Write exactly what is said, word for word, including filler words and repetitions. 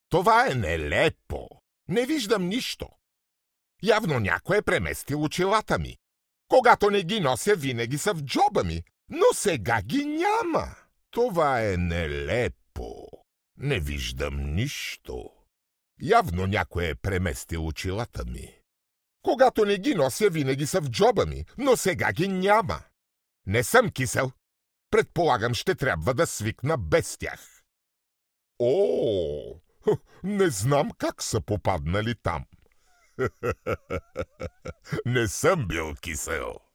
Това е нелепо. Не виждам нищо. Явно някой е преместил очилата ми. Когато не ги нося, винаги са в джоба ми, но сега ги няма. Това е нелепо. Не виждам нищо. Явно някой е преместил очилата ми. Когато не ги нося, винаги са в джоба ми, но сега ги няма. Не съм кисел. Предполагам, ще трябва да свикна без тях. О, не знам как са попаднали там. Не съм бил кисел.